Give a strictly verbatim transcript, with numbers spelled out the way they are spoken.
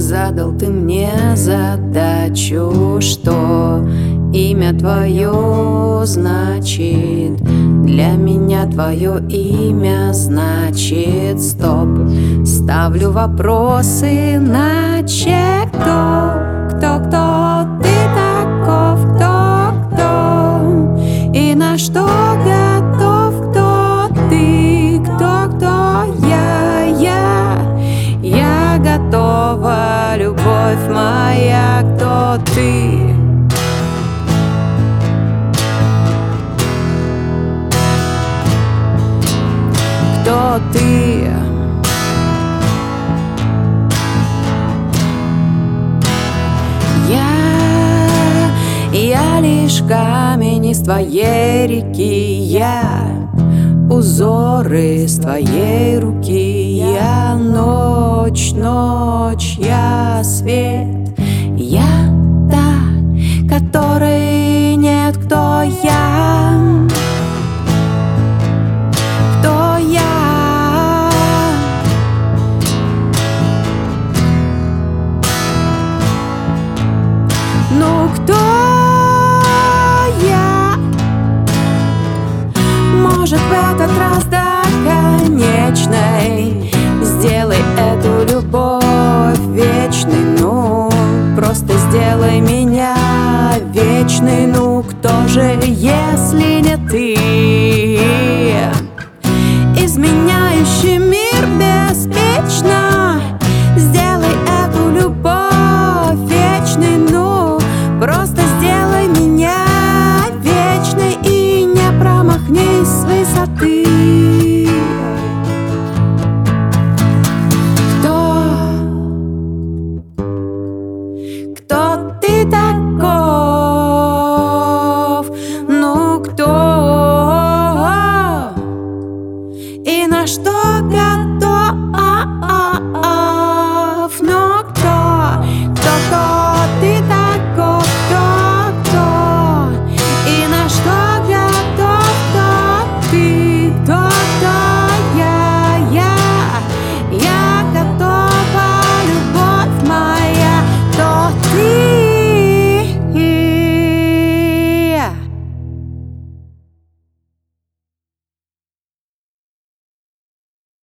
Задал ты мне задачу, что имя твое значит. Для меня твое имя значит стоп. Ставлю вопросы на чек. Кто, кто, кто ты таков? Кто, кто? И на что готов? Кто ты? Кто, кто я? Я, я готова, любовь моя. Кто ты? Кто ты? Я, я лишь камень из твоей реки. Я узоры с твоей руки. Я ночь, ночь, я свет. Я та, которой нет. Кто я? Кто я? Ну кто я? Может, в этот раз до конечной сделай эту любовь вечной. Ну, просто сделай меня вечной. Ну кто же, если не ты, изменяющий мир беспечно? Сделай эту любовь вечной. Ну, просто сделай меня вечной и не промахнись с высоты. Кто? Кто ты таков? Ну, кто? И на что готов?